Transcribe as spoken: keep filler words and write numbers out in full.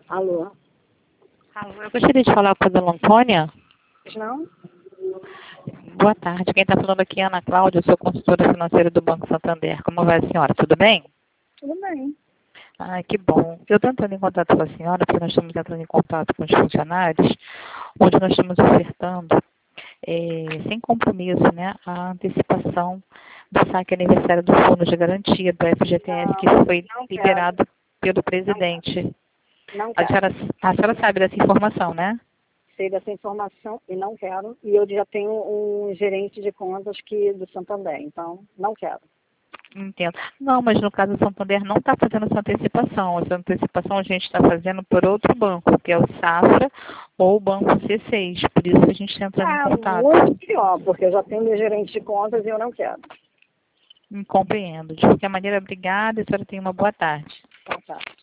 Alô? Alô, eu gostaria de falar com a dona Antônia. Não? Boa tarde. Quem está falando aqui é a Ana Cláudia, eu sou consultora financeira do Banco Santander. Como vai a senhora? Tudo bem? Tudo bem. Ah, que bom. Eu estou entrando em contato com a senhora, porque nós estamos entrando em contato com os funcionários, onde nós estamos ofertando, eh, sem compromisso, né, a antecipação do saque aniversário do Fundo de Garantia do F G T S, que Não, foi não quero. liberado pelo Não quero. presidente. Não A quero. senhora, a senhora sabe dessa informação, né? Sei dessa informação e não quero. E eu já tenho um gerente de contas que do Santander, então não quero. Entendo. Não, mas no caso do Santander não está fazendo essa antecipação. Essa antecipação a gente está fazendo por outro banco, que é o Safra ou o Banco C seis. Por isso que a gente está entrando em É contato. muito pior, porque eu já tenho meu gerente de contas e eu não quero. Compreendo. De qualquer maneira, obrigada e a senhora tenha uma boa tarde. Então tá.